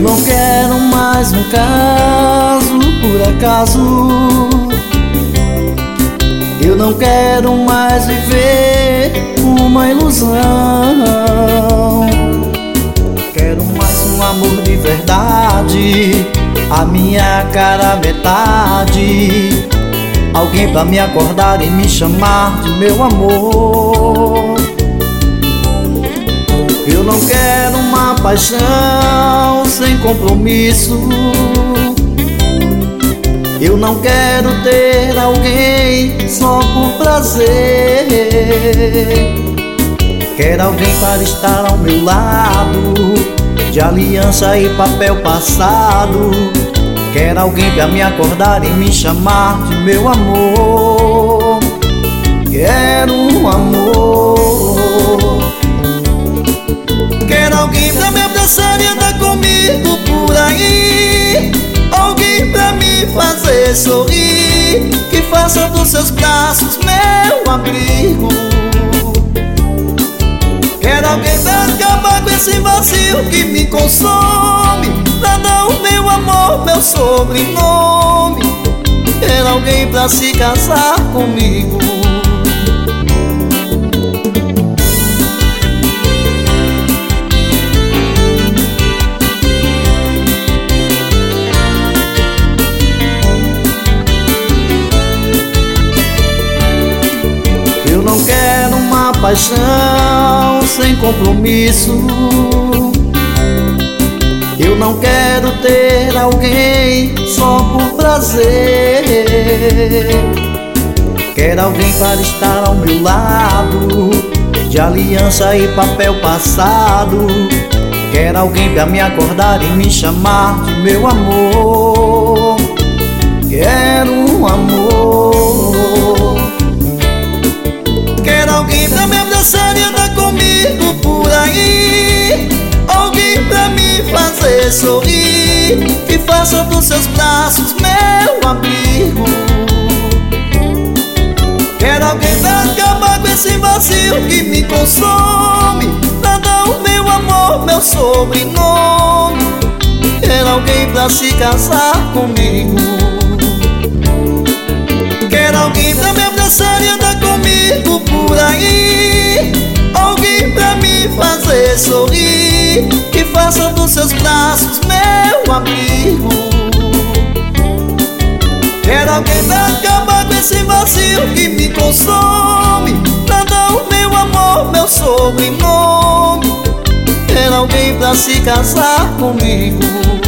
não quero mais um caso por acaso. Eu não quero mais viver uma ilusão. Quero mais um amor de verdade, a minha cara metade. Alguém pra me acordar e me chamar de meu amor. Eu não quero uma paixão sem compromisso. Eu não quero ter alguém só por prazer. Quero alguém para estar ao meu lado, de aliança e papel passado. Quero alguém pra me acordar e me chamar de meu amor. Quero um amor. Quero alguém pra me abraçar e andar comigo por aí. Alguém pra me fazer sorrir, que faça dos seus braços meu abrigo. Quero alguém pra acabar com esse vazio que me consome, pra dar o meu amor, meu sobrenome. Quero alguém pra se casar comigo. Eu não quero uma paixão sem compromisso. Eu não quero ter alguém só por prazer. Quero alguém para estar ao meu lado, de aliança e papel passado. Quero alguém pra me acordar e me chamar de meu amor. Quero um amor. Quero alguém pra me abraçar e andar comigo por aí. Alguém pra me fazer sorrir, que faça dos seus braços meu abrigo. Quero alguém pra acabar com esse vazio que me consome, pra dar o meu amor, meu sobrenome. Quero alguém pra se casar comigo. Quero alguém pra me abraçar e andar comigo por aí. Alguém pra me fazer sorrir, que faça dos seus braços meu abrigo. Quero alguém pra acabar com esse vazio que me consome, pra dar o meu amor, meu sobrenome. Quero alguém pra se casar comigo.